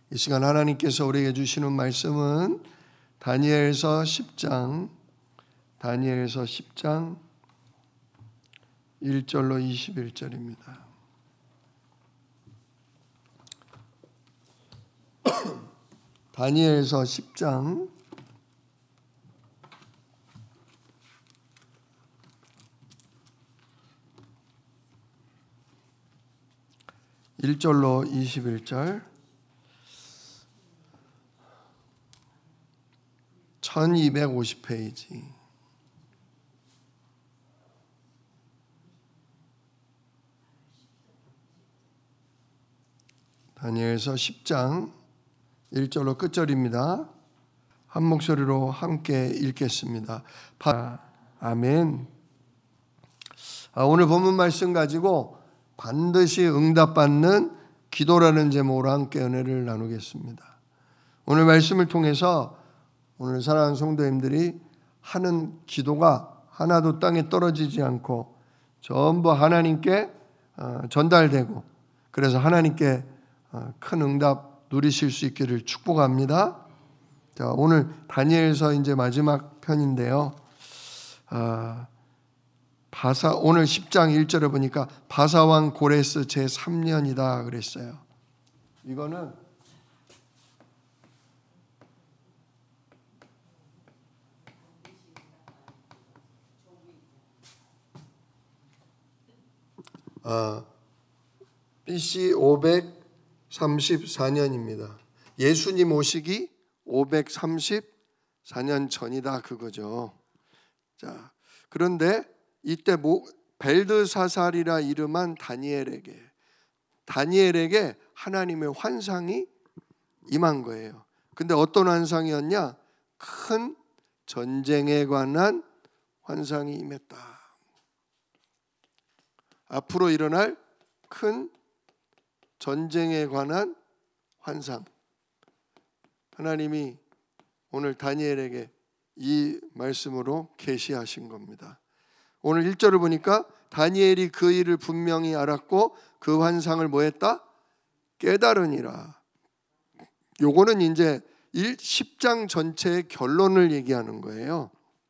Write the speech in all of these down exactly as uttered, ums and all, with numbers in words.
이 시간 하나님께서 우리에게 주시는 말씀은 다니엘서 십 장 다니엘서 십 장 일 절로 이십일 절입니다. 다니엘서 십 장 일 절로 이십일 절, 천이백오십 페이지. 다니엘서 십 장 일 절로 끝절입니다. 한 목소리로 함께 읽겠습니다. 아멘. 오늘 본문 말씀 가지고 반드시 응답받는 기도라는 제목으로 함께 은혜를 나누겠습니다. 오늘 말씀을 통해서 오늘 사랑하는 성도님들이 하는 기도가 하나도 땅에 떨어지지 않고 전부 하나님께 전달되고, 그래서 하나님께 큰 응답 누리실 수 있기를 축복합니다. 자, 오늘 다니엘서 이제 마지막 편인데요. 아, 바사 오늘 십 장 일 절에 보니까 바사왕 고레스 제삼 년이다 그랬어요. 이거는 아, 비씨 오백삼십사 년입니다. 예수님 오시기 오백삼십사 년 전이다 그거죠. 자, 그런데 이때 벨드사살이라 이름한 다니엘에게 다니엘에게 하나님의 환상이 임한 거예요. 근데 어떤 환상이었냐? 큰 전쟁에 관한 환상이 임했다. 앞으로 일어날 큰 전쟁에 관한 환상, 하나님이 오늘 다니엘에게 이 말씀으로 계시하신 겁니다. 오늘 일 절을 보니까 다니엘이 그 일을 분명히 알았고 그 환상을 뭐 했다? 깨달으니라. 요거는 이제 십 장 전체의 결론을 얘기하는 거예요.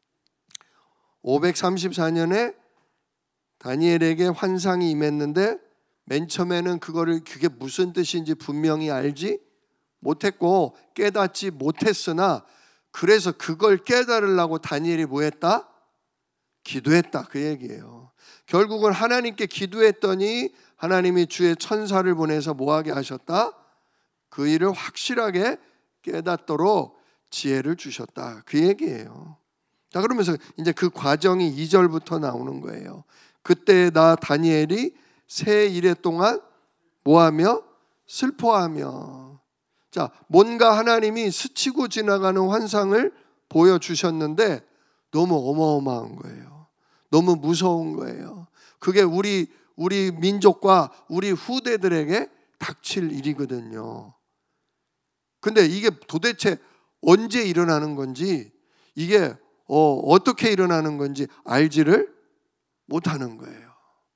오백삼십사 년에 다니엘에게 환상이 임했는데 맨 처음에는 그거를 그게 무슨 뜻인지 분명히 알지 못했고 깨닫지 못했으나, 그래서 그걸 깨달으려고 다니엘이 뭐 했다? 기도했다 그 얘기예요. 결국은 하나님께 기도했더니 하나님이 주의 천사를 보내서 뭐하게 하셨다? 그 일을 확실하게 깨닫도록 지혜를 주셨다 그 얘기예요. 자, 그러면서 이제 그 과정이 이 절부터 나오는 거예요. 그때 나 다니엘이 세 일해 동안 뭐하며? 슬퍼하며. 자, 뭔가 하나님이 스치고 지나가는 환상을 보여주셨는데 너무 어마어마한 거예요. 너무 무서운 거예요. 그게 우리 우리 민족과 우리 후대들에게 닥칠 일이거든요. 근데 이게 도대체 언제 일어나는 건지, 이게 어, 어떻게 일어나는 건지 알지를 못하는 거예요.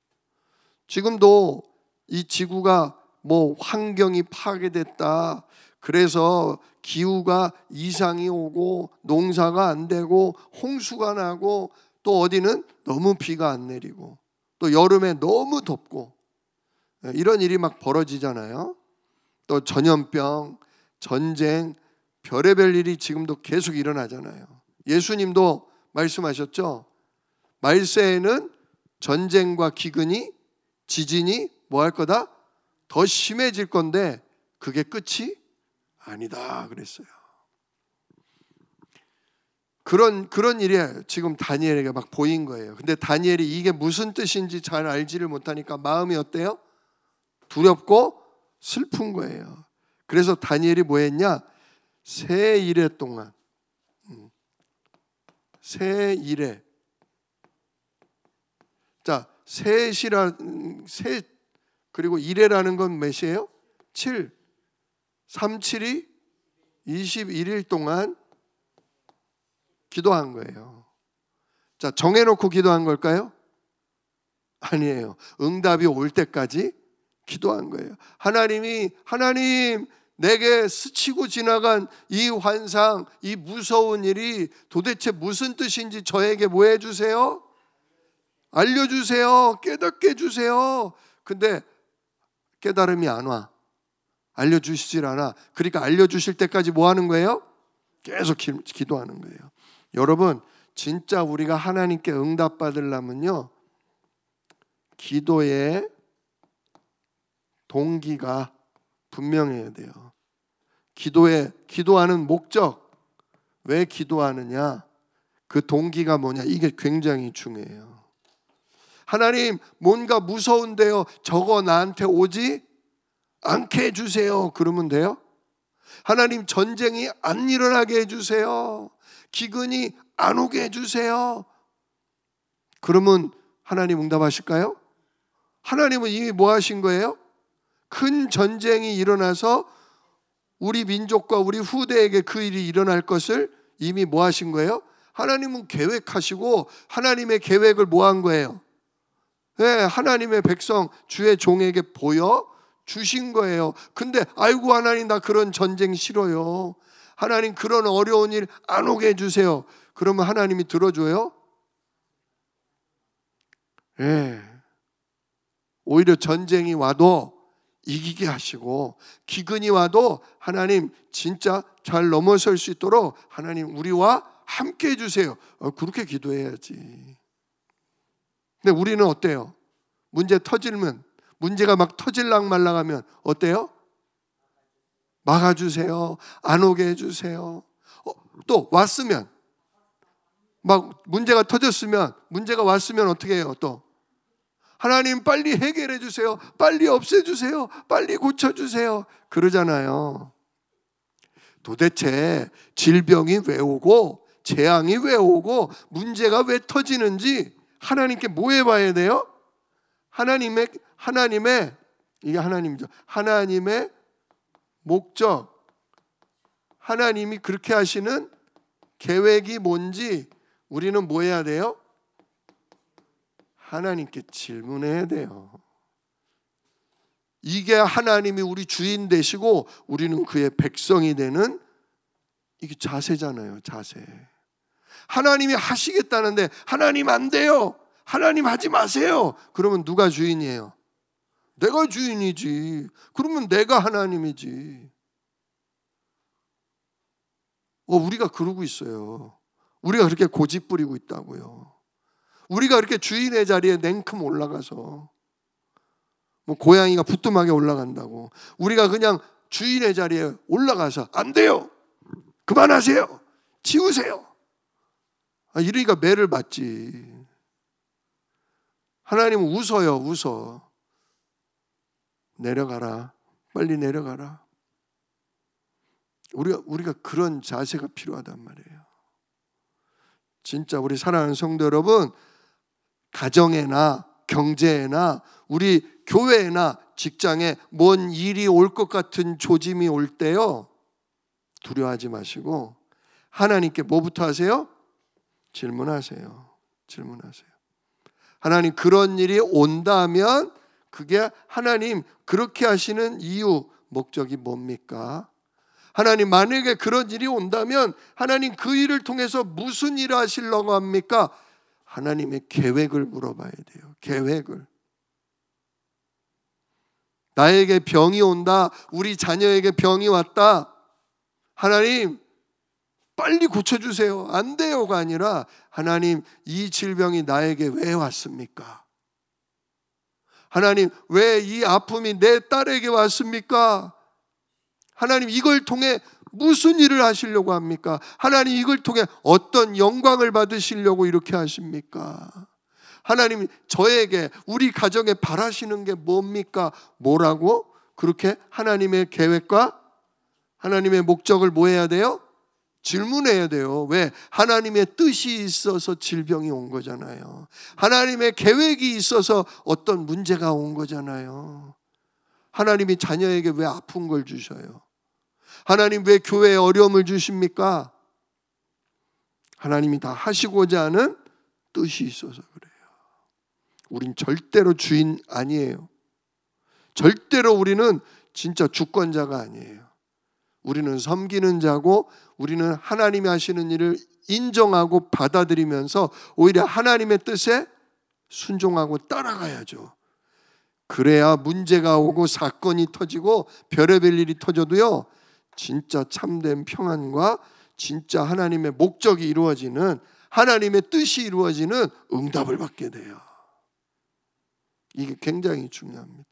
지금도 이 지구가 뭐 환경이 파괴됐다, 그래서 기후가 이상이 오고 농사가 안 되고 홍수가 나고, 또 어디는 너무 비가 안 내리고, 또 여름에 너무 덥고, 이런 일이 막 벌어지잖아요. 또 전염병, 전쟁, 별의별 일이 지금도 계속 일어나잖아요. 예수님도 말씀하셨죠. 말세에는 전쟁과 기근이, 지진이 뭐 할 거다? 더 심해질 건데 그게 끝이 아니다 그랬어요. 그런 그런 일이 지금 다니엘에게 막 보인 거예요. 근데 다니엘이 이게 무슨 뜻인지 잘 알지를 못하니까 마음이 어때요? 두렵고 슬픈 거예요. 그래서 다니엘이 뭐 했냐? 세 일해 동안 세 일해. 자, 셋이라 셋 그리고 일해라는 건 몇이에요? 칠. 삼, 칠이 이십일 일 동안 기도한 거예요. 자, 정해놓고 기도한 걸까요? 아니에요. 응답이 올 때까지 기도한 거예요. 하나님이 하나님 내게 스치고 지나간 이 환상, 이 무서운 일이 도대체 무슨 뜻인지 저에게 뭐 해주세요? 알려주세요. 깨닫게 해주세요. 근데 깨달음이 안 와. 알려주시질 않아. 그러니까 알려주실 때까지 뭐 하는 거예요? 계속 기, 기도하는 거예요. 여러분, 진짜 우리가 하나님께 응답받으려면요, 기도의 동기가 분명해야 돼요. 기도에, 기도하는 목적, 왜 기도하느냐, 그 동기가 뭐냐, 이게 굉장히 중요해요. 하나님, 뭔가 무서운데요, 저거 나한테 오지 않게 해주세요. 그러면 돼요? 하나님, 전쟁이 안 일어나게 해주세요. 기근이 안 오게 해주세요. 그러면 하나님 응답하실까요? 하나님은 이미 뭐 하신 거예요? 큰 전쟁이 일어나서 우리 민족과 우리 후대에게 그 일이 일어날 것을 이미 뭐 하신 거예요? 하나님은 계획하시고 하나님의 계획을 뭐 한 거예요? 네, 하나님의 백성 주의 종에게 보여 주신 거예요. 근데 아이고 하나님, 나 그런 전쟁 싫어요. 하나님, 그런 어려운 일 안 오게 해주세요. 그러면 하나님이 들어줘요? 네. 오히려 전쟁이 와도 이기게 하시고 기근이 와도 하나님 진짜 잘 넘어설 수 있도록 하나님 우리와 함께 해주세요. 어, 그렇게 기도해야지. 근데 우리는 어때요? 문제 터지면, 문제가 막 터질랑 말랑하면 어때요? 막아주세요. 안 오게 해주세요. 어, 또 왔으면, 막 문제가 터졌으면, 문제가 왔으면 어떻게 해요? 또 하나님 빨리 해결해 주세요. 빨리 없애주세요. 빨리 고쳐주세요. 그러잖아요. 도대체 질병이 왜 오고 재앙이 왜 오고 문제가 왜 터지는지 하나님께 뭐 해봐야 돼요? 하나님의 하나님의 이게 하나님이죠. 하나님의 목적, 하나님이 그렇게 하시는 계획이 뭔지 우리는 뭐 해야 돼요? 하나님께 질문해야 돼요. 이게 하나님이 우리 주인 되시고 우리는 그의 백성이 되는 이게 자세잖아요. 자세. 하나님이 하시겠다는데 하나님 안 돼요. 하나님 하지 마세요. 그러면 누가 주인이에요? 내가 주인이지. 그러면 내가 하나님이지. 어, 우리가 그러고 있어요. 우리가 그렇게 고집 부리고 있다고요. 우리가 그렇게 주인의 자리에 냉큼 올라가서 뭐 고양이가 부뚜막에 올라간다고 우리가 그냥 주인의 자리에 올라가서 안 돼요. 그만하세요. 치우세요. 아, 이러니까 매를 맞지. 하나님은 웃어요. 웃어. 내려가라. 빨리 내려가라. 우리가, 우리가 그런 자세가 필요하단 말이에요. 진짜 우리 사랑하는 성도 여러분, 가정에나 경제에나 우리 교회나 직장에 뭔 일이 올 것 같은 조짐이 올 때요, 두려워하지 마시고 하나님께 뭐부터 하세요? 질문하세요. 질문하세요. 하나님, 그런 일이 온다면 그게 하나님 그렇게 하시는 이유, 목적이 뭡니까? 하나님, 만약에 그런 일이 온다면 하나님 그 일을 통해서 무슨 일을 하시려고 합니까? 하나님의 계획을 물어봐야 돼요. 계획을. 나에게 병이 온다. 우리 자녀에게 병이 왔다. 하나님 빨리 고쳐주세요. 안 돼요가 아니라 하나님, 이 질병이 나에게 왜 왔습니까? 하나님, 왜 이 아픔이 내 딸에게 왔습니까? 하나님, 이걸 통해 무슨 일을 하시려고 합니까? 하나님, 이걸 통해 어떤 영광을 받으시려고 이렇게 하십니까? 하나님, 저에게, 우리 가정에 바라시는 게 뭡니까? 뭐라고? 그렇게 하나님의 계획과 하나님의 목적을 뭐 해야 돼요? 질문해야 돼요. 왜? 하나님의 뜻이 있어서 질병이 온 거잖아요. 하나님의 계획이 있어서 어떤 문제가 온 거잖아요. 하나님이 자녀에게 왜 아픈 걸 주셔요? 하나님, 왜 교회에 어려움을 주십니까? 하나님이 다 하시고자 하는 뜻이 있어서 그래요. 우린 절대로 주인 아니에요. 절대로 우리는 진짜 주권자가 아니에요. 우리는 섬기는 자고 우리는 하나님이 하시는 일을 인정하고 받아들이면서 오히려 하나님의 뜻에 순종하고 따라가야죠. 그래야 문제가 오고 사건이 터지고 별의별 일이 터져도요, 진짜 참된 평안과 진짜 하나님의 목적이 이루어지는, 하나님의 뜻이 이루어지는 응답을 받게 돼요. 이게 굉장히 중요합니다.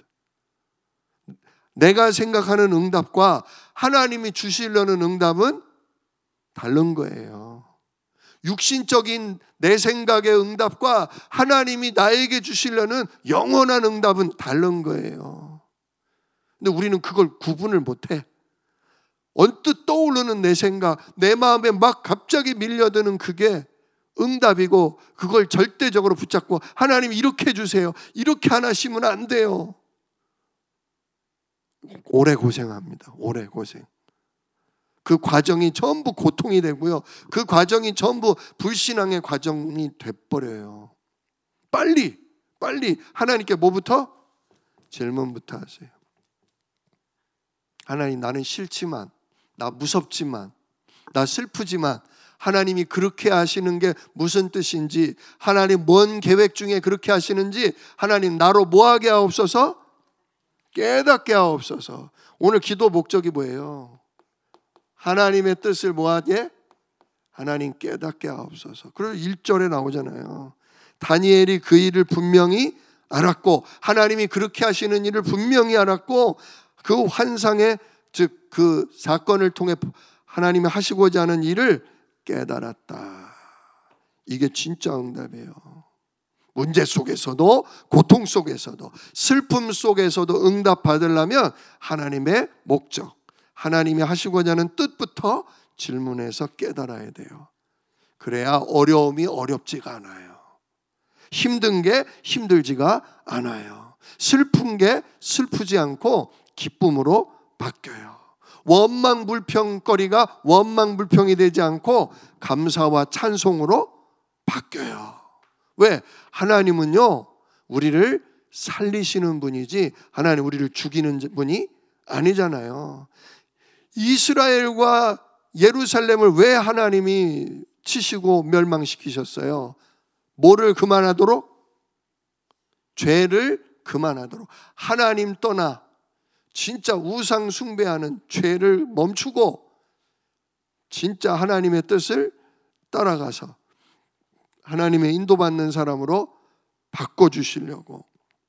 내가 생각하는 응답과 하나님이 주시려는 응답은 다른 거예요. 육신적인 내 생각의 응답과 하나님이 나에게 주시려는 영원한 응답은 다른 거예요. 근데 우리는 그걸 구분을 못해. 언뜻 떠오르는 내 생각, 내 마음에 막 갑자기 밀려드는 그게 응답이고, 그걸 절대적으로 붙잡고 하나님 이렇게 해주세요, 이렇게 안 하시면 안 돼요. 오래 고생합니다. 오래 고생. 그 과정이 전부 고통이 되고요, 그 과정이 전부 불신앙의 과정이 돼버려요. 빨리 빨리 하나님께 뭐부터? 질문부터 하세요. 하나님, 나는 싫지만, 나 무섭지만, 나 슬프지만 하나님이 그렇게 하시는 게 무슨 뜻인지, 하나님 뭔 계획 중에 그렇게 하시는지 하나님 나로 뭐하게 하옵소서? 깨닫게 하옵소서. 오늘 기도 목적이 뭐예요? 하나님의 뜻을 뭐하게? 하나님 깨닫게 하옵소서. 그리고 일 절에 나오잖아요. 다니엘이 그 일을 분명히 알았고, 하나님이 그렇게 하시는 일을 분명히 알았고, 그 환상의, 즉 그 사건을 통해 하나님이 하시고자 하는 일을 깨달았다. 이게 진짜 응답이에요. 문제 속에서도, 고통 속에서도, 슬픔 속에서도 응답 받으려면 하나님의 목적, 하나님이 하시고자 하는 뜻부터 질문해서 깨달아야 돼요. 그래야 어려움이 어렵지가 않아요. 힘든 게 힘들지가 않아요. 슬픈 게 슬프지 않고 기쁨으로 바뀌어요. 원망불평거리가 원망불평이 되지 않고 감사와 찬송으로 바뀌어요. 왜? 하나님은요, 우리를 살리시는 분이지 하나님 우리를 죽이는 분이 아니잖아요. 이스라엘과 예루살렘을 왜 하나님이 치시고 멸망시키셨어요? 뭐를 그만하도록? 죄를 그만하도록. 하나님 떠나 진짜 우상 숭배하는 죄를 멈추고 진짜 하나님의 뜻을 따라가서 하나님의 인도받는 사람으로 바꿔주시려고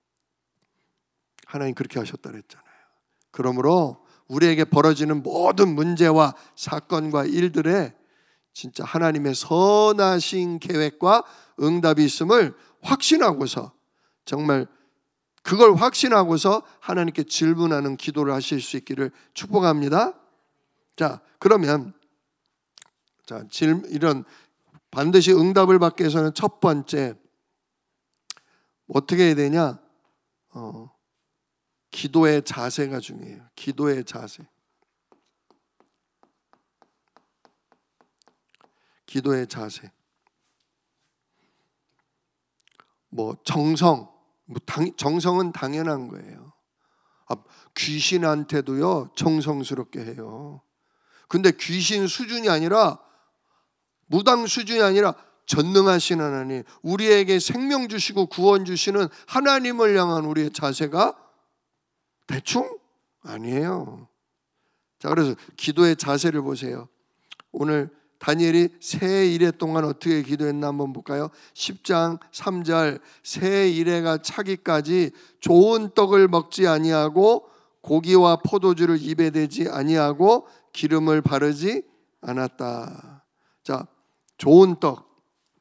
하나님 그렇게 하셨다 그랬잖아요. 그러므로 우리에게 벌어지는 모든 문제와 사건과 일들에 진짜 하나님의 선하신 계획과 응답이 있음을 확신하고서, 정말 그걸 확신하고서 하나님께 질문하는 기도를 하실 수 있기를 축복합니다. 자, 그러면 자, 질, 이런 반드시 응답을 받기 위해서는 첫 번째 어떻게 해야 되냐? 어, 기도의 자세가 중요해요. 기도의 자세. 기도의 자세. 뭐 정성, 뭐 당, 정성은 당연한 거예요. 아, 귀신한테도요 정성스럽게 해요. 근데 귀신 수준이 아니라, 무당 수준이 아니라 전능하신 하나님, 우리에게 생명 주시고 구원 주시는 하나님을 향한 우리의 자세가 대충 아니에요. 자, 그래서 기도의 자세를 보세요. 오늘 다니엘이 세 이래 동안 어떻게 기도했나 한번 볼까요? 십 장 삼 절, 세 이래가 차기까지 좋은 떡을 먹지 아니하고 고기와 포도주를 입에 대지 아니하고 기름을 바르지 않았다. 자, 좋은 떡,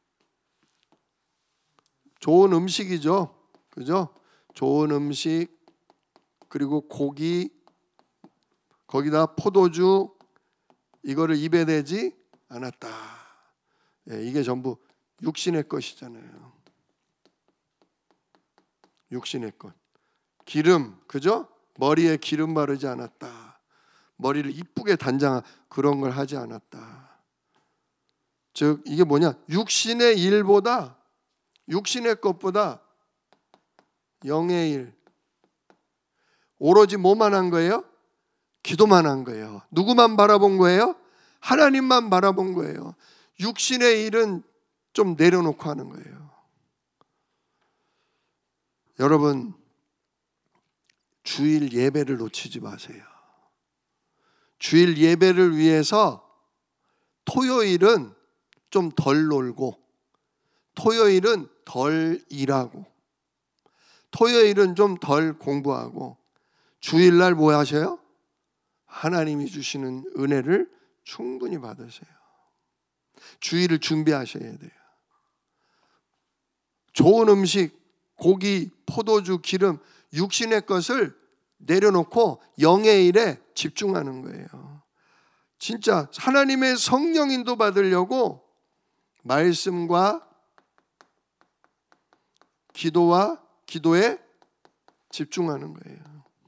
좋은 음식이죠, 그죠? 좋은 음식, 그리고 고기, 거기다 포도주, 이거를 입에 대지 않았다. 예, 이게 전부 육신의 것이잖아요. 육신의 것. 기름, 그죠? 머리에 기름 바르지 않았다. 머리를 이쁘게 단장한 그런 걸 하지 않았다. 즉 이게 뭐냐? 육신의 일보다, 육신의 것보다 영의 일, 오로지 뭐만 한 거예요? 기도만 한 거예요. 누구만 바라본 거예요? 하나님만 바라본 거예요. 육신의 일은 좀 내려놓고 하는 거예요. 여러분, 주일 예배를 놓치지 마세요. 주일 예배를 위해서 토요일은 좀 덜 놀고, 토요일은 덜 일하고, 토요일은 좀 덜 공부하고, 주일날 뭐 하셔요? 하나님이 주시는 은혜를 충분히 받으세요. 주일을 준비하셔야 돼요. 좋은 음식, 고기, 포도주, 기름, 육신의 것을 내려놓고 영의 일에 집중하는 거예요. 진짜 하나님의 성령 인도 받으려고 말씀과 기도와 기도에 집중하는 거예요.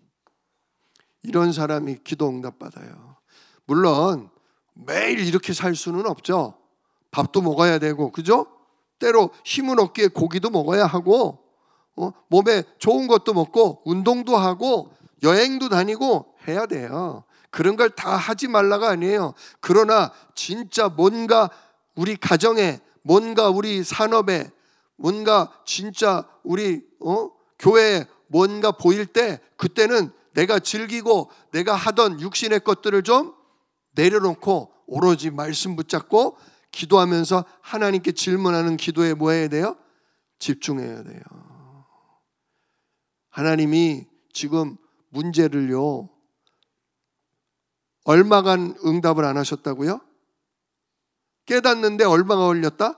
이런 사람이 기도 응답 받아요. 물론 매일 이렇게 살 수는 없죠. 밥도 먹어야 되고, 그죠? 때로 힘을 얻기에 고기도 먹어야 하고, 어? 몸에 좋은 것도 먹고 운동도 하고 여행도 다니고 해야 돼요. 그런 걸 다 하지 말라가 아니에요. 그러나 진짜 뭔가 우리 가정에, 뭔가 우리 산업에, 뭔가 진짜 우리 어? 교회에 뭔가 보일 때, 그때는 내가 즐기고 내가 하던 육신의 것들을 좀 내려놓고 오로지 말씀 붙잡고 기도하면서 하나님께 질문하는 기도에 뭐 해야 돼요? 집중해야 돼요. 하나님이 지금 문제를요, 얼마간 응답을 안 하셨다고요? 깨닫는데 얼마가 걸렸다?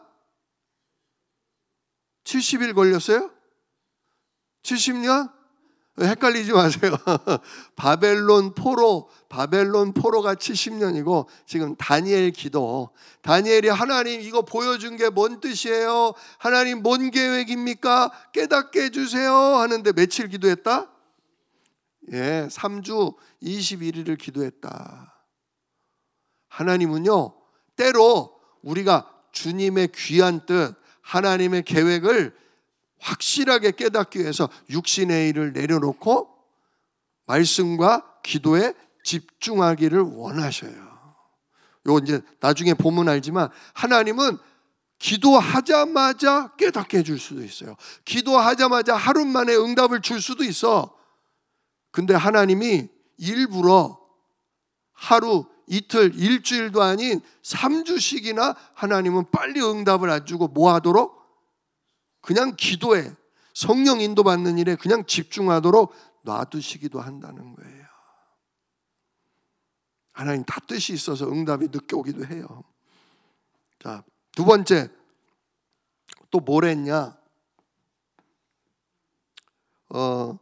칠십 일 걸렸어요? 칠십 년? 헷갈리지 마세요. 바벨론 포로, 바벨론 포로가 칠십 년이고 지금 다니엘 기도, 다니엘이 하나님 이거 보여준 게 뭔 뜻이에요? 하나님 뭔 계획입니까? 깨닫게 해주세요 하는데 며칠 기도했다? 예, 삼 주 이십일 일을 기도했다. 하나님은요, 때로 우리가 주님의 귀한 뜻, 하나님의 계획을 확실하게 깨닫기 위해서 육신의 일을 내려놓고 말씀과 기도에 집중하기를 원하셔요. 요 이제 나중에 보면 알지만 하나님은 기도하자마자 깨닫게 해줄 수도 있어요. 기도하자마자 하루 만에 응답을 줄 수도 있어. 근데 하나님이 일부러 하루, 이틀, 일주일도 아닌 삼 주씩이나 하나님은 빨리 응답을 안 주고 뭐 하도록? 그냥 기도에, 성령 인도받는 일에 그냥 집중하도록 놔두시기도 한다는 거예요. 하나님 다 뜻이 있어서 응답이 늦게 오기도 해요. 자, 두 번째 또 뭘 했냐? 어,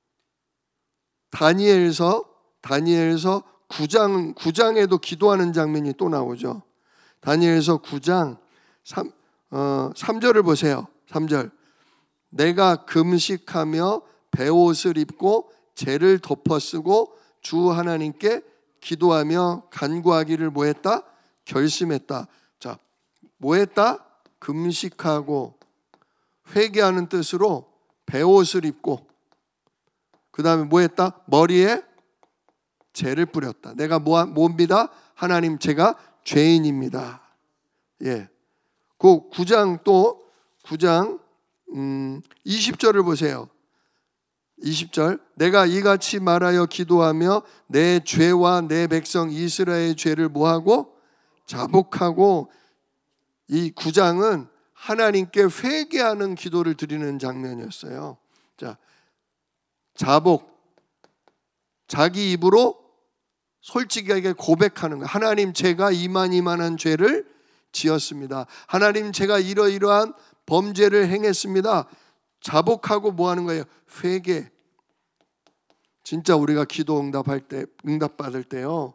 다니엘서 다니엘서 구 장 구 장에도 기도하는 장면이 또 나오죠. 다니엘서 구 장 삼, 어, 삼 절을 보세요. 삼 절. 내가 금식하며 베옷을 입고 재를 덮어쓰고 주 하나님께 기도하며 간구하기를 뭐 했다? 결심했다. 자, 뭐 했다? 금식하고 회개하는 뜻으로 베옷을 입고, 그 다음에 뭐 했다? 머리에 재를 뿌렸다. 내가 뭐, 뭡니다? 하나님 제가 죄인입니다. 예. 그 구 장 또 구 장 음, 이십 절을 보세요. 이십 절. 내가 이같이 말하여 기도하며 내 죄와 내 백성 이스라엘의 죄를 뭐하고? 자복하고. 이 구 장은 하나님께 회개하는 기도를 드리는 장면이었어요. 자, 자복, 자기 입으로 솔직하게 고백하는 거예요. 하나님 제가 이만이만한 죄를 지었습니다. 하나님 제가 이러이러한 범죄를 행했습니다. 자복하고 뭐 하는 거예요? 회개. 진짜 우리가 기도 응답할 때, 응답 받을 때요,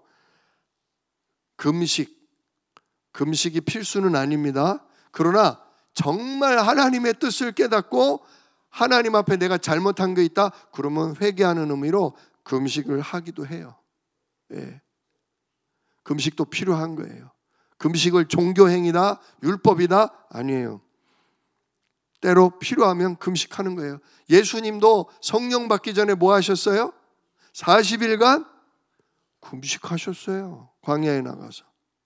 금식, 금식이 필수는 아닙니다. 그러나 정말 하나님의 뜻을 깨닫고 하나님 앞에 내가 잘못한 게 있다, 그러면 회개하는 의미로 금식을 하기도 해요. 예. 금식도 필요한 거예요. 금식을 종교행위다, 율법이다, 아니에요. 때로 필요하면 금식하는 거예요. 예수님도 성령 받기 전에 뭐 하셨어요? 사십 일간 금식하셨어요. 광야에 나가서.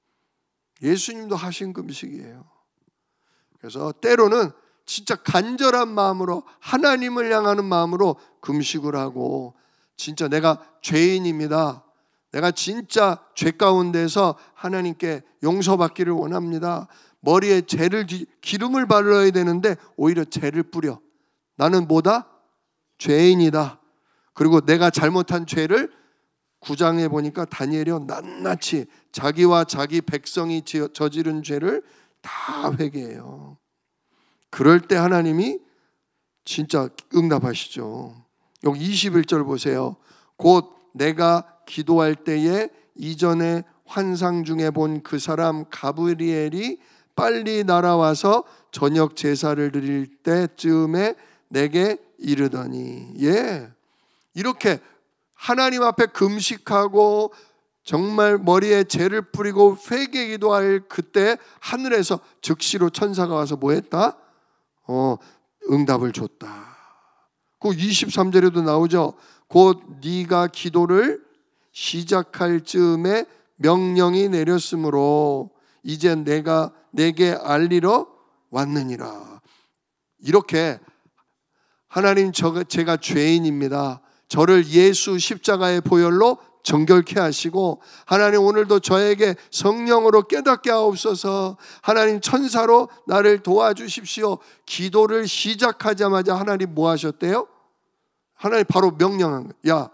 예수님도 하신 금식이에요. 그래서 때로는 진짜 간절한 마음으로 하나님을 향하는 마음으로 금식을 하고, 진짜 내가 죄인입니다, 내가 진짜 죄 가운데서 하나님께 용서받기를 원합니다, 머리에 죄를 기름을 발라야 되는데 오히려 죄를 뿌려, 나는 뭐다? 죄인이다. 그리고 내가 잘못한 죄를 구 장에 보니까 다니엘이 낱낱이 자기와 자기 백성이 저지른 죄를 다 회개해요. 그럴 때 하나님이 진짜 응답하시죠. 여기 이십일 절 보세요. 곧 내가 기도할 때에 이전에 환상 중에 본 그 사람 가브리엘이 빨리 날아와서 저녁 제사를 드릴 때쯤에 내게 이르더니. 예, 이렇게 하나님 앞에 금식하고 정말 머리에 죄를 뿌리고 회개 기도할 그때 하늘에서 즉시로 천사가 와서 뭐 했다? 어, 응답을 줬다. 그 이십삼 절에도 나오죠. 곧 네가 기도를 시작할 즈음에 명령이 내렸으므로 이제 내가 내게 알리러 왔느니라. 이렇게 하나님, 저, 제가 죄인입니다, 저를 예수 십자가의 보혈로 정결케 하시고, 하나님 오늘도 저에게 성령으로 깨닫게 하옵소서, 하나님 천사로 나를 도와주십시오. 기도를 시작하자마자 하나님 뭐 하셨대요? 하나님 바로 명령한 거예요. 야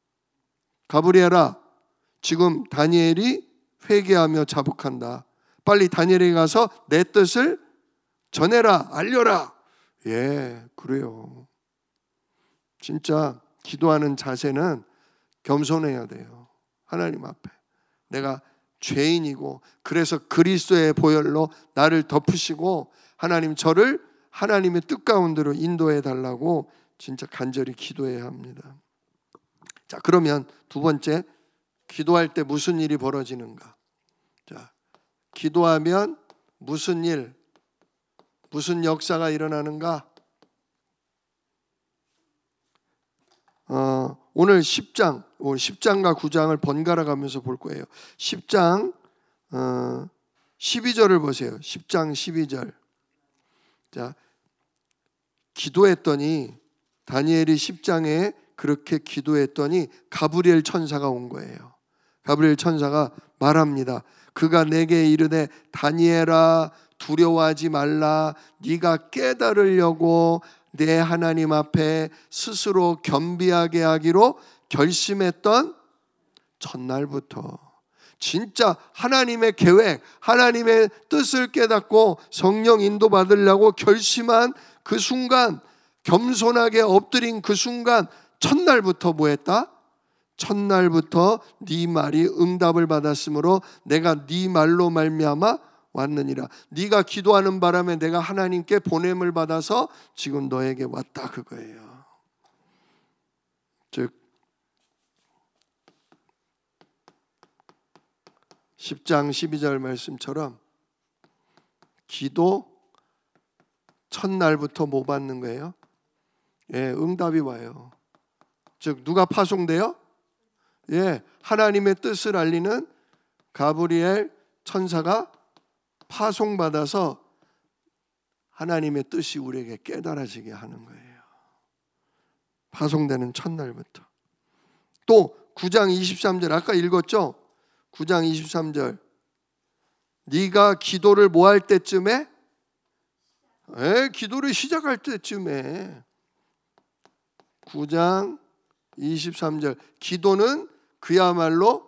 가브리엘아, 지금 다니엘이 회개하며 자복한다. 빨리 다니엘에게 가서 내 뜻을 전해라, 알려라. 예, 그래요. 진짜 기도하는 자세는 겸손해야 돼요. 하나님 앞에 내가 죄인이고, 그래서 그리스도의 보혈로 나를 덮으시고 하나님 저를 하나님의 뜻 가운데로 인도해 달라고 진짜 간절히 기도해야 합니다. 자, 그러면 두 번째, 기도할 때 무슨 일이 벌어지는가? 자, 기도하면 무슨 일, 무슨 역사가 일어나는가? 어, 오늘 십 장, 오늘 십 장과 구 장을 번갈아 가면서 볼 거예요. 십 장 어, 십이 절을 보세요. 십 장 십이 절. 자, 기도했더니 다니엘이 십 장에 그렇게 기도했더니 가브리엘 천사가 온 거예요. 가브리엘 천사가 말합니다. 그가 내게 이르되 다니엘아, 두려워하지 말라. 네가 깨달으려고 내 하나님 앞에 스스로 겸비하게 하기로 결심했던 첫날부터 진짜 하나님의 계획, 하나님의 뜻을 깨닫고 성령 인도 받으려고 결심한 그 순간, 겸손하게 엎드린 그 순간, 첫날부터 뭐 했다? 첫날부터 네 말이 응답을 받았으므로 내가 네 말로 말미암아 왔느니라. 네가 기도하는 바람에 내가 하나님께 보냄을 받아서 지금 너에게 왔다, 그거예요. 즉 십 장 십이 절 말씀처럼 기도 첫날부터 뭐 받는 거예요? 예, 응답이 와요. 즉 누가 파송돼요? 예, 하나님의 뜻을 알리는 가브리엘 천사가 파송받아서 하나님의 뜻이 우리에게 깨달아지게 하는 거예요. 파송되는 첫날부터. 또 구 장 이십삼 절 아까 읽었죠? 구 장 이십삼 절. 네가 기도를 뭐 할 때쯤에? 에, 기도를 시작할 때쯤에. 구 장 이십삼 절. 기도는 그야말로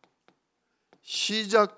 시작한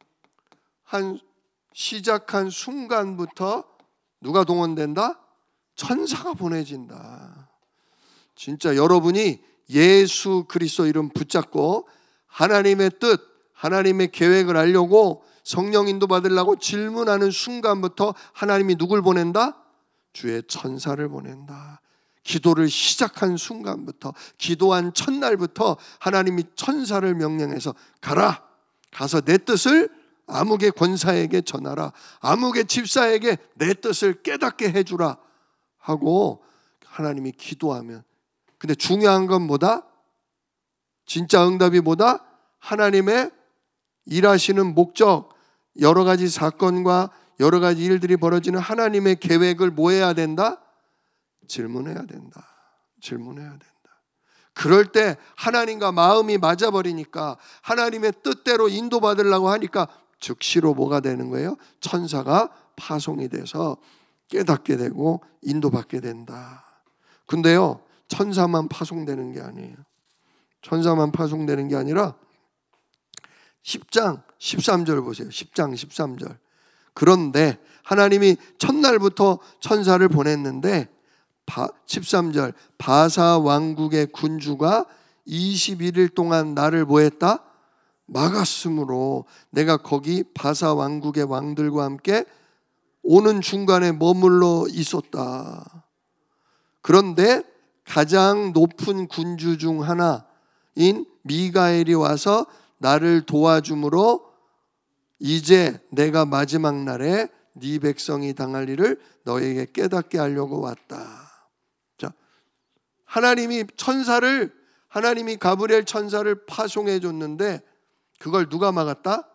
시작한 순간부터 누가 동원된다? 천사가 보내진다. 진짜 여러분이 예수 그리스도 이름 붙잡고 하나님의 뜻, 하나님의 계획을 알려고 성령 인도 받으려고 질문하는 순간부터 하나님이 누굴 보낸다? 주의 천사를 보낸다. 기도를 시작한 순간부터, 기도한 첫날부터 하나님이 천사를 명령해서 가라, 가서 내 뜻을 아무개 권사에게 전하라, 아무개 집사에게 내 뜻을 깨닫게 해주라 하고 하나님이 기도하면, 근데 중요한 건 뭐다? 진짜 응답이 뭐다? 하나님의 일하시는 목적, 여러 가지 사건과 여러 가지 일들이 벌어지는 하나님의 계획을 뭐 해야 된다? 질문해야 된다. 질문해야 된다. 그럴 때 하나님과 마음이 맞아버리니까, 하나님의 뜻대로 인도받으려고 하니까 즉시로 뭐가 되는 거예요? 천사가 파송이 돼서 깨닫게 되고 인도받게 된다. 근데요, 천사만 파송되는 게 아니에요. 천사만 파송되는 게 아니라 십 장 십삼 절 보세요. 십 장 십삼 절. 그런데 하나님이 첫날부터 천사를 보냈는데 십삼 절, 바사 왕국의 군주가 이십일 일 동안 나를 뭐 했다? 막았으므로 내가 거기 바사 왕국의 왕들과 함께 오는 중간에 머물러 있었다. 그런데 가장 높은 군주 중 하나인 미가엘이 와서 나를 도와줌으로 이제 내가 마지막 날에 네 백성이 당할 일을 너에게 깨닫게 하려고 왔다. 자, 하나님이 천사를 하나님이 가브리엘 천사를 파송해 줬는데 그걸 누가 막았다?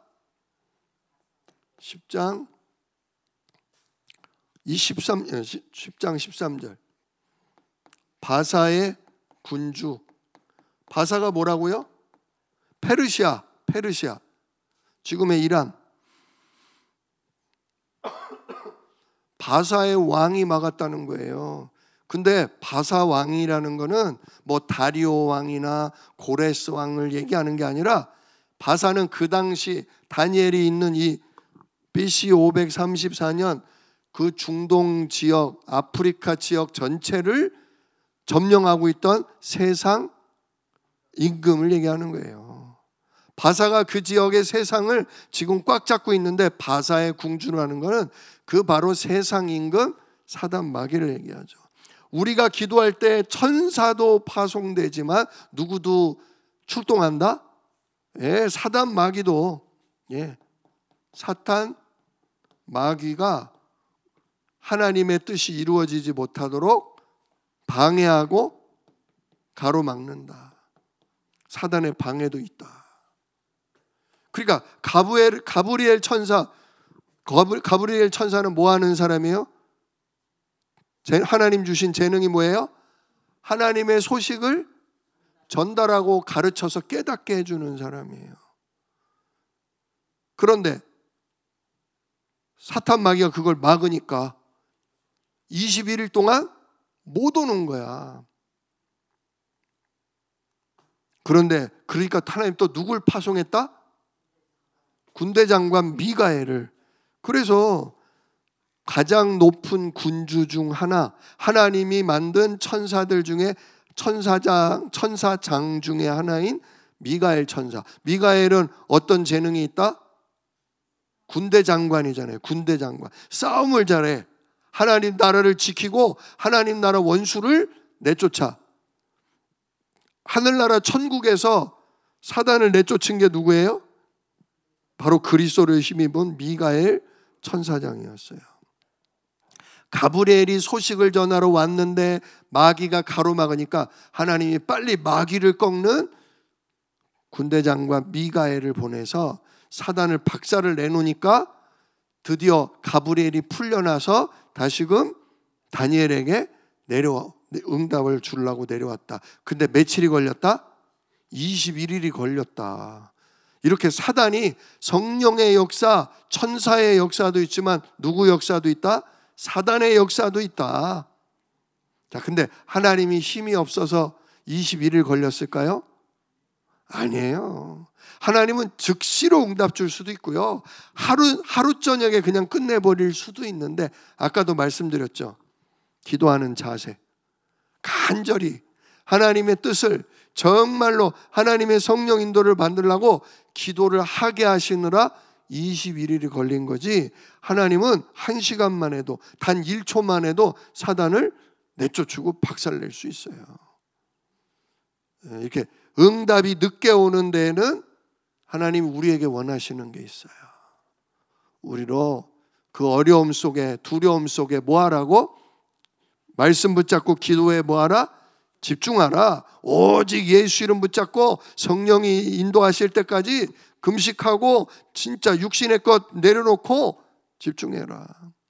십 장 이십삼 십 장 십삼 절. 바사의 군주. 바사가 뭐라고요? 페르시아, 페르시아. 지금의 이란. 바사의 왕이 막았다는 거예요. 근데 바사 왕이라는 거는 뭐 다리오 왕이나 고레스 왕을 얘기하는 게 아니라, 바사는 그 당시 다니엘이 있는 이 비씨 오백삼십사 년 그 중동 지역, 아프리카 지역 전체를 점령하고 있던 세상 임금을 얘기하는 거예요. 바사가 그 지역의 세상을 지금 꽉 잡고 있는데, 바사의 궁주라는 것은 그 바로 세상 임금 사단 마귀를 얘기하죠. 우리가 기도할 때 천사도 파송되지만 누구도 출동한다? 예, 사단 마귀도, 예, 사탄 마귀가 하나님의 뜻이 이루어지지 못하도록 방해하고 가로막는다. 사단의 방해도 있다. 그러니까 가브리엘, 가브리엘 천사, 가브리엘 천사는 뭐 하는 사람이에요? 하나님 주신 재능이 뭐예요? 하나님의 소식을 전달하고 가르쳐서 깨닫게 해주는 사람이에요. 그런데 사탄 마귀가 그걸 막으니까 이십일 일 동안 못 오는 거야. 그런데 그러니까 하나님 또 누굴 파송했다? 군대 장관 미가엘을. 그래서 가장 높은 군주 중 하나, 하나님이 만든 천사들 중에 천사장, 천사장 중에 하나인 미가엘 천사. 미가엘은 어떤 재능이 있다? 군대 장관이잖아요. 군대 장관. 싸움을 잘해. 하나님 나라를 지키고 하나님 나라 원수를 내쫓아. 하늘나라 천국에서 사단을 내쫓은 게 누구예요? 바로 그리스도를 힘입은 미가엘 천사장이었어요. 가브리엘이 소식을 전하러 왔는데 마귀가 가로막으니까 하나님이 빨리 마귀를 꺾는 군대 장관 미가엘을 보내서 사단을 박살을 내놓으니까 드디어 가브리엘이 풀려나서 다시금 다니엘에게 내려와 응답을 주려고 내려왔다. 근데 며칠이 걸렸다? 이십일 일이 걸렸다. 이렇게 사단이 성령의 역사, 천사의 역사도 있지만 누구 역사도 있다? 사단의 역사도 있다. 자, 근데 하나님이 힘이 없어서 이십일 일 걸렸을까요? 아니에요. 하나님은 즉시로 응답 줄 수도 있고요. 하루, 하루 저녁에 그냥 끝내버릴 수도 있는데, 아까도 말씀드렸죠. 기도하는 자세. 간절히 하나님의 뜻을 정말로 하나님의 성령 인도를 받으려고 기도를 하게 하시느라 이십일 일이 걸린 거지, 하나님은 한 시간만 해도, 단 일 초만 해도 사단을 내쫓고 박살낼 수 있어요. 이렇게 응답이 늦게 오는 데에는 하나님 우리에게 원하시는 게 있어요. 우리로 그 어려움 속에, 두려움 속에 뭐 하라고? 말씀 붙잡고 기도해 뭐 하라? 집중하라. 오직 예수 이름 붙잡고 성령이 인도하실 때까지 금식하고 진짜 육신의 것 내려놓고 집중해라.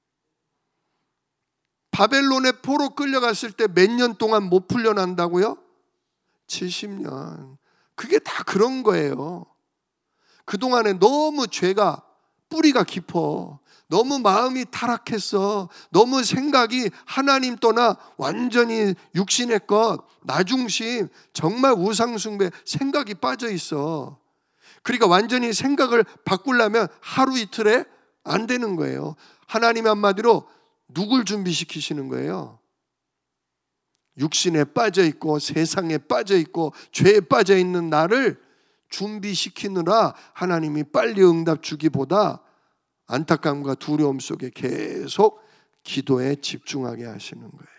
바벨론의 포로 끌려갔을 때 몇 년 동안 못 풀려난다고요? 칠십 년. 그게 다 그런 거예요. 그동안에 너무 죄가 뿌리가 깊어. 너무 마음이 타락했어. 너무 생각이 하나님 떠나 완전히 육신의 것, 나중심, 정말 우상숭배 생각이 빠져 있어. 그러니까 완전히 생각을 바꾸려면 하루 이틀에 안 되는 거예요. 하나님 한마디로 누굴 준비시키시는 거예요? 육신에 빠져 있고 세상에 빠져 있고 죄에 빠져 있는 나를 준비시키느라 하나님이 빨리 응답 주기보다 안타까움과 두려움 속에 계속 기도에 집중하게 하시는 거예요.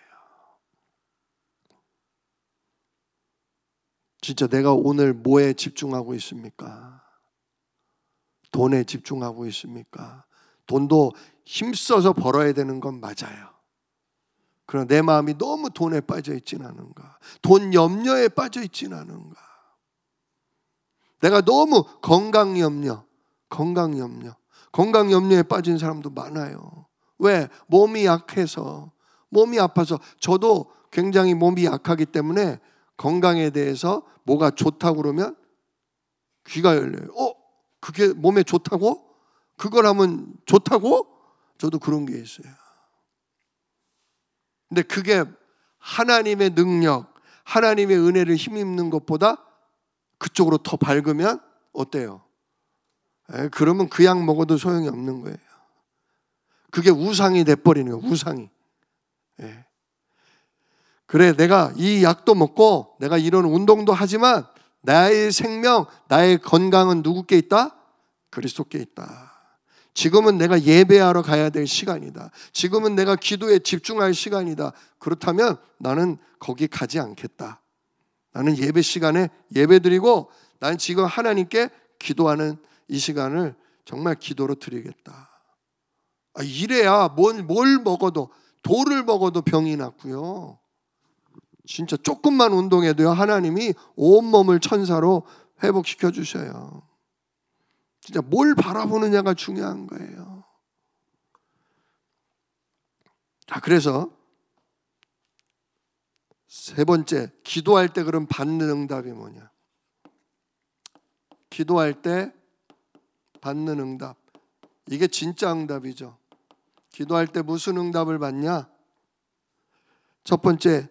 진짜 내가 오늘 뭐에 집중하고 있습니까? 돈에 집중하고 있습니까? 돈도 힘써서 벌어야 되는 건 맞아요. 그러나 내 마음이 너무 돈에 빠져 있진 않은가? 돈 염려에 빠져 있진 않은가? 내가 너무 건강 염려, 건강 염려, 건강 염려에 빠진 사람도 많아요. 왜? 몸이 약해서, 몸이 아파서. 저도 굉장히 몸이 약하기 때문에 건강에 대해서 뭐가 좋다고 그러면 귀가 열려요. 어? 그게 몸에 좋다고? 그걸 하면 좋다고? 저도 그런 게 있어요. 근데 그게 하나님의 능력, 하나님의 은혜를 힘입는 것보다 그쪽으로 더 밝으면 어때요? 에, 그러면 그 약 먹어도 소용이 없는 거예요. 그게 우상이 돼버리는 거예요. 우상이. 에. 그래, 내가 이 약도 먹고 내가 이런 운동도 하지만 나의 생명, 나의 건강은 누구께 있다? 그리스도께 있다. 지금은 내가 예배하러 가야 될 시간이다. 지금은 내가 기도에 집중할 시간이다. 그렇다면 나는 거기 가지 않겠다. 나는 예배 시간에 예배 드리고 나는 지금 하나님께 기도하는 이 시간을 정말 기도로 드리겠다. 아, 이래야 뭘, 뭘 먹어도, 돌을 먹어도 병이 낫고요. 진짜 조금만 운동해도요, 하나님이 온몸을 천사로 회복시켜 주셔요. 진짜 뭘 바라보느냐가 중요한 거예요. 자, 그래서 세 번째, 기도할 때 그럼 받는 응답이 뭐냐? 기도할 때 받는 응답. 이게 진짜 응답이죠. 기도할 때 무슨 응답을 받냐? 첫 번째,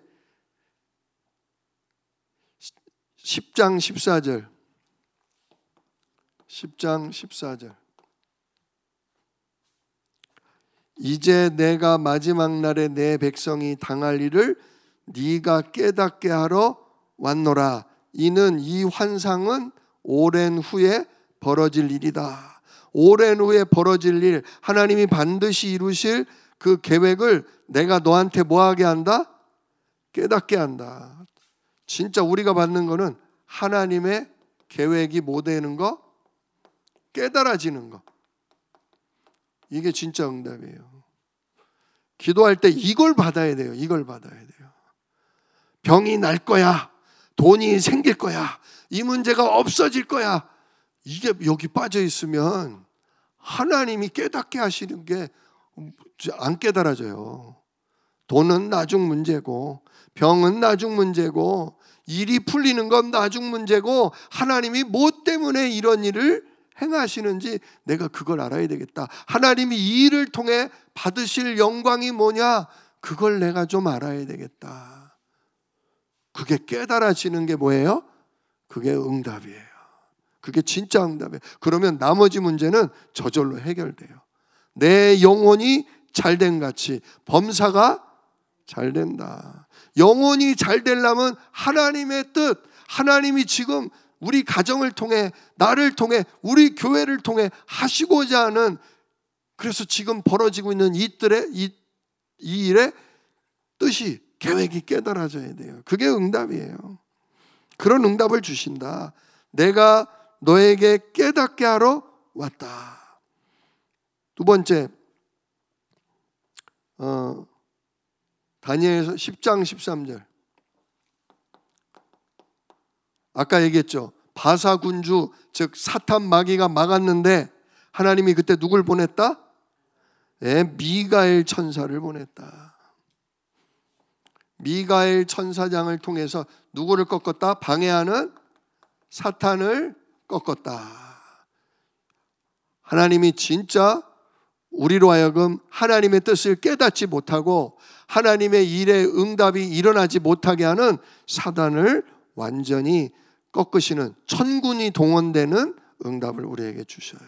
십 장 십사 절. 십 장 십사 절. 이제 내가 마지막 날에 내 백성이 당할 일을 네가 깨닫게 하러 왔노라. 이는 이 환상은 오랜 후에 벌어질 일이다. 오랜 후에 벌어질 일, 하나님이 반드시 이루실 그 계획을 내가 너한테 뭐하게 한다? 깨닫게 한다. 진짜 우리가 받는 거는 하나님의 계획이 뭐 되는 거? 깨달아지는 거. 이게 진짜 응답이에요. 기도할 때 이걸 받아야 돼요. 이걸 받아야 돼요. 병이 날 거야. 돈이 생길 거야. 이 문제가 없어질 거야. 이게 여기 빠져 있으면 하나님이 깨닫게 하시는 게 안 깨달아져요. 돈은 나중 문제고, 병은 나중 문제고, 일이 풀리는 건 나중 문제고, 하나님이 뭐 때문에 이런 일을 행하시는지 내가 그걸 알아야 되겠다. 하나님이 이 일을 통해 받으실 영광이 뭐냐? 그걸 내가 좀 알아야 되겠다. 그게 깨달아지는 게 뭐예요? 그게 응답이에요. 그게 진짜 응답이에요. 그러면 나머지 문제는 저절로 해결돼요. 내 영혼이 잘된 같이 범사가 잘 된다. 영혼이 잘 되려면 하나님의 뜻, 하나님이 지금 우리 가정을 통해, 나를 통해, 우리 교회를 통해 하시고자 하는, 그래서 지금 벌어지고 있는 이들의 이, 이 일의 뜻이, 계획이 깨달아져야 돼요. 그게 응답이에요. 그런 응답을 주신다. 내가 너에게 깨닫게 하러 왔다. 두 번째, 어, 다니엘서 십 장 십삼 절. 아까 얘기했죠. 바사 군주 즉 사탄 마귀가 막았는데 하나님이 그때 누굴 보냈다? 네, 미가엘 천사를 보냈다. 미가엘 천사장을 통해서 누구를 꺾었다? 방해하는 사탄을 꺾었다. 하나님이 진짜 우리로 하여금 하나님의 뜻을 깨닫지 못하고 하나님의 일에 응답이 일어나지 못하게 하는 사단을 완전히 꺾으시는, 천군이 동원되는 응답을 우리에게 주셔요.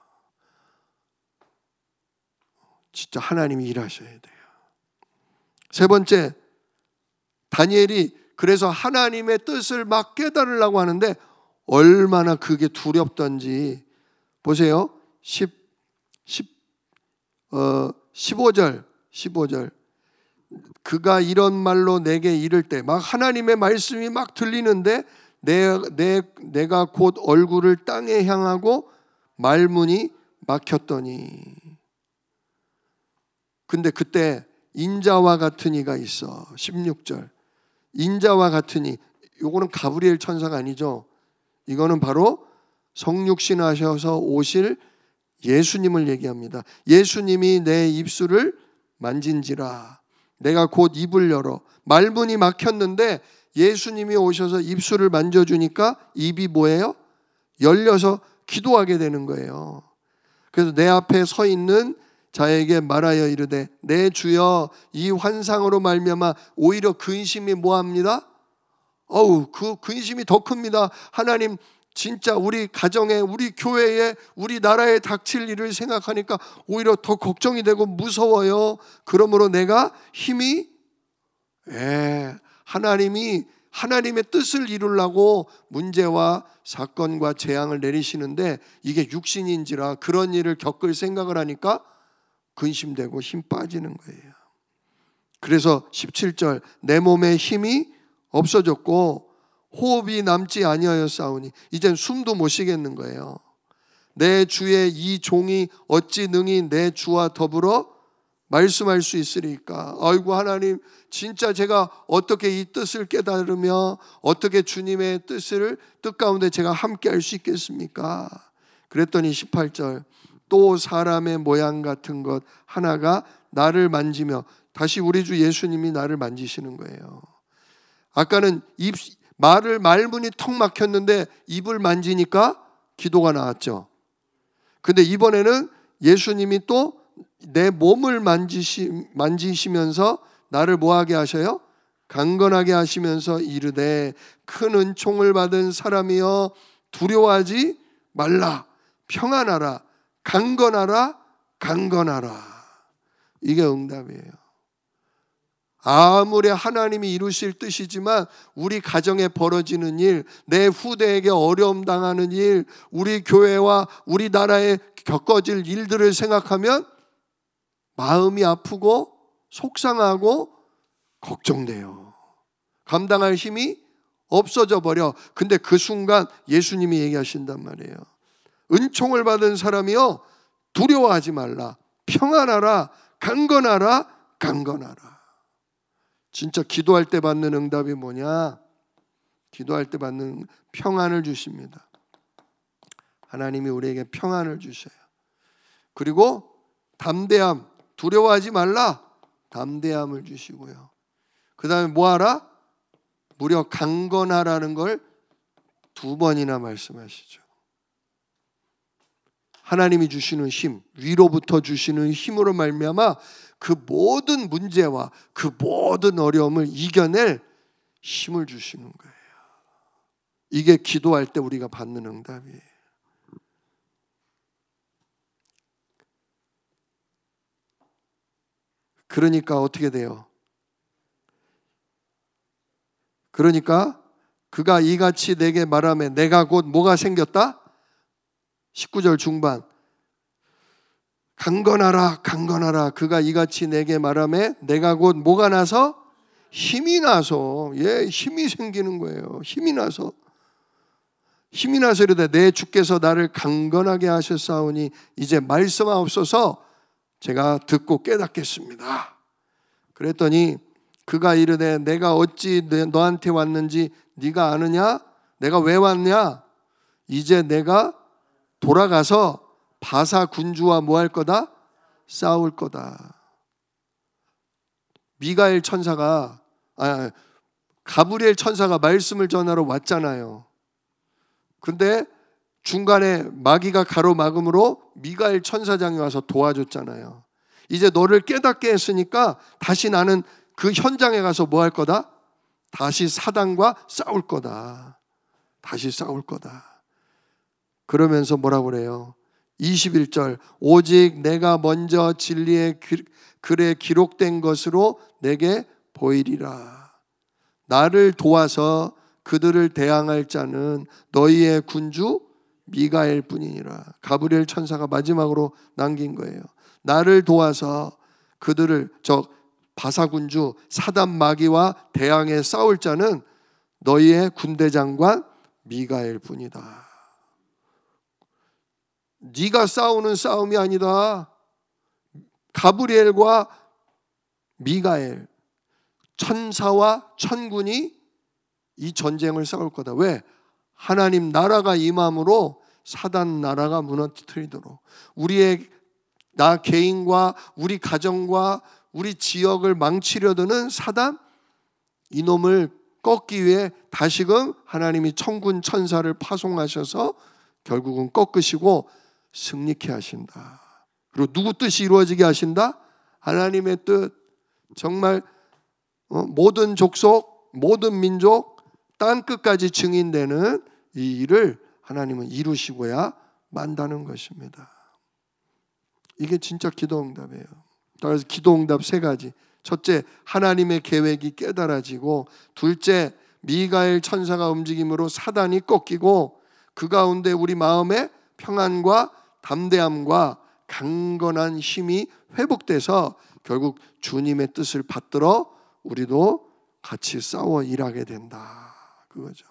진짜 하나님이 일하셔야 돼요. 세 번째, 다니엘이 그래서 하나님의 뜻을 막 깨달으려고 하는데 얼마나 그게 두렵던지 보세요. 십, 십, 어, 십오 절, 십오 절. 그가 이런 말로 내게 이를 때 막 하나님의 말씀이 막 들리는데 내, 내, 내가 곧 얼굴을 땅에 향하고 말문이 막혔더니, 근데 그때 인자와 같은 이가 있어. 십육 절. 인자와 같은 이, 요거는 가브리엘 천사가 아니죠. 이거는 바로 성육신 하셔서 오실 예수님을 얘기합니다. 예수님이 내 입술을 만진지라 내가 곧 입을 열어. 말문이 막혔는데 예수님이 오셔서 입술을 만져주니까 입이 뭐예요? 열려서 기도하게 되는 거예요. 그래서 내 앞에 서 있는 자에게 말하여 이르되 내 주여 이 환상으로 말미암아 오히려 근심이 뭐합니다? 어우 그 근심이 더 큽니다. 하나님 진짜 우리 가정에 우리 교회에 우리 나라에 닥칠 일을 생각하니까 오히려 더 걱정이 되고 무서워요. 그러므로 내가 힘이 예, 하나님이 하나님의 뜻을 이루려고 문제와 사건과 재앙을 내리시는데 이게 육신인지라 그런 일을 겪을 생각을 하니까 근심되고 힘 빠지는 거예요. 그래서 십칠 절 내 몸에 힘이 없어졌고 호흡이 남지 아니하였사오니 이젠 숨도 못 쉬겠는 거예요. 내 주의 이 종이 어찌 능히 내 주와 더불어 말씀할 수 있으리까. 아이고 하나님 진짜 제가 어떻게 이 뜻을 깨달으며 어떻게 주님의 뜻을 뜻 가운데 제가 함께 할 수 있겠습니까? 그랬더니 십팔 절 또 사람의 모양 같은 것 하나가 나를 만지며, 다시 우리 주 예수님이 나를 만지시는 거예요. 아까는 입 말을 말문이 턱 막혔는데 입을 만지니까 기도가 나왔죠. 근데 이번에는 예수님이 또 내 몸을 만지시, 만지시면서 나를 뭐하게 하셔요? 강건하게 하시면서 이르되 큰 은총을 받은 사람이여 두려워하지 말라. 평안하라. 강건하라. 강건하라. 이게 응답이에요. 아무리 하나님이 이루실 뜻이지만 우리 가정에 벌어지는 일, 내 후대에게 어려움 당하는 일, 우리 교회와 우리 나라에 겪어질 일들을 생각하면 마음이 아프고 속상하고 걱정돼요. 감당할 힘이 없어져 버려. 근데 그 순간 예수님이 얘기하신단 말이에요. 은총을 받은 사람이요 두려워하지 말라. 평안하라. 강건하라. 강건하라. 진짜 기도할 때 받는 응답이 뭐냐? 기도할 때 받는 평안을 주십니다. 하나님이 우리에게 평안을 주셔요. 그리고 담대함, 두려워하지 말라. 담대함을 주시고요. 그 다음에 뭐하라? 무려 강건하라는 걸 두 번이나 말씀하시죠. 하나님이 주시는 힘, 위로부터 주시는 힘으로 말미암아 그 모든 문제와 그 모든 어려움을 이겨낼 힘을 주시는 거예요. 이게 기도할 때 우리가 받는 응답이에요. 그러니까 어떻게 돼요? 그러니까 그가 이같이 내게 말하며 내가 곧 뭐가 생겼다? 십구 절 중반 강건하라 강건하라 그가 이같이 내게 말하며 내가 곧 뭐가 나서? 힘이 나서 예 힘이 생기는 거예요. 힘이 나서 힘이 나서 이르되 내 주께서 나를 강건하게 하셨사오니 이제 말씀하옵소서 제가 듣고 깨닫겠습니다. 그랬더니 그가 이르되 내가 어찌 너한테 왔는지 네가 아느냐? 내가 왜 왔냐? 이제 내가 돌아가서 바사 군주와 뭐 할 거다? 싸울 거다. 미가엘 천사가 아, 가브리엘 천사가 말씀을 전하러 왔잖아요. 근데 중간에 마귀가 가로막음으로 미가엘 천사장이 와서 도와줬잖아요. 이제 너를 깨닫게 했으니까 다시 나는 그 현장에 가서 뭐 할 거다? 다시 사단과 싸울 거다. 다시 싸울 거다. 그러면서 뭐라고 그래요? 이십일 절 오직 내가 먼저 진리의 글에 기록된 것으로 내게 보이리라. 나를 도와서 그들을 대항할 자는 너희의 군주 미가엘 뿐이니라. 가브리엘 천사가 마지막으로 남긴 거예요. 나를 도와서 그들을 저 바사 군주 사단 마귀와 대항해 싸울 자는 너희의 군대 장관 미가엘 뿐이다. 네가 싸우는 싸움이 아니다. 가브리엘과 미가엘 천사와 천군이 이 전쟁을 싸울 거다. 왜? 하나님 나라가 임함으로 사단 나라가 무너뜨리도록 우리의 나 개인과 우리 가정과 우리 지역을 망치려 드는 사단 이놈을 꺾기 위해 다시금 하나님이 천군 천사를 파송하셔서 결국은 꺾으시고 승리케 하신다. 그리고 누구 뜻이 이루어지게 하신다? 하나님의 뜻. 정말 모든 족속, 모든 민족, 땅끝까지 증인되는 이 일을 하나님은 이루시고야 만다는 것입니다. 이게 진짜 기도응답이에요. 그래서 기도응답 세 가지. 첫째, 하나님의 계획이 깨달아지고, 둘째, 미가엘 천사가 움직임으로 사단이 꺾이고 그 가운데 우리 마음의 평안과 담대함과 강건한 힘이 회복돼서 결국 주님의 뜻을 받들어 우리도 같이 싸워 일하게 된다. 그거죠.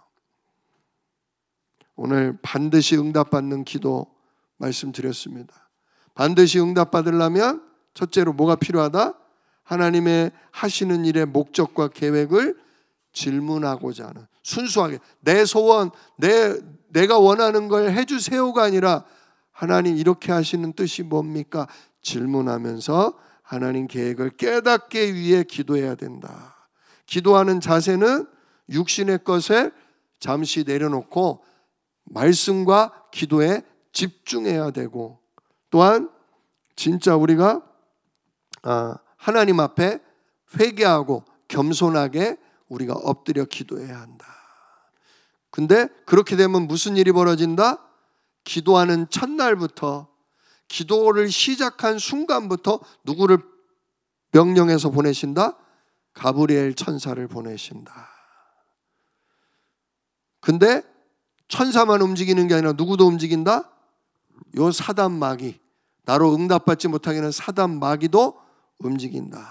오늘 반드시 응답받는 기도 말씀드렸습니다. 반드시 응답받으려면 첫째로 뭐가 필요하다? 하나님의 하시는 일의 목적과 계획을 질문하고자 하는, 순수하게 내 소원, 내, 내가 원하는 걸 해주세요가 아니라 하나님 이렇게 하시는 뜻이 뭡니까? 질문하면서 하나님 계획을 깨닫기 위해 기도해야 된다. 기도하는 자세는 육신의 것을 잠시 내려놓고 말씀과 기도에 집중해야 되고, 또한 진짜 우리가 하나님 앞에 회개하고 겸손하게 우리가 엎드려 기도해야 한다. 근데 그렇게 되면 무슨 일이 벌어진다? 기도하는 첫날부터, 기도를 시작한 순간부터 누구를 명령해서 보내신다? 가브리엘 천사를 보내신다. 근데 천사만 움직이는 게 아니라 누구도 움직인다? 요 사단 마귀, 나로 응답받지 못하게 하는 사단 마귀도 움직인다.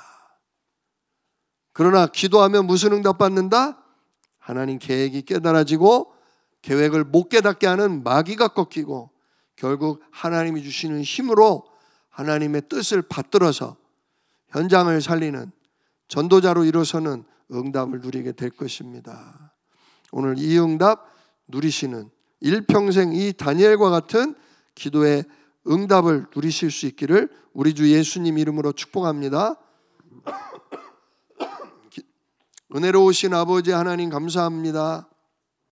그러나 기도하면 무슨 응답받는다? 하나님 계획이 깨달아지고 계획을 못 깨닫게 하는 마귀가 꺾이고 결국 하나님이 주시는 힘으로 하나님의 뜻을 받들어서 현장을 살리는 전도자로 일어서는 응답을 누리게 될 것입니다. 오늘 이 응답 누리시는 일평생 이 다니엘과 같은 기도의 응답을 누리실 수 있기를 우리 주 예수님 이름으로 축복합니다. 은혜로우신 아버지 하나님 감사합니다.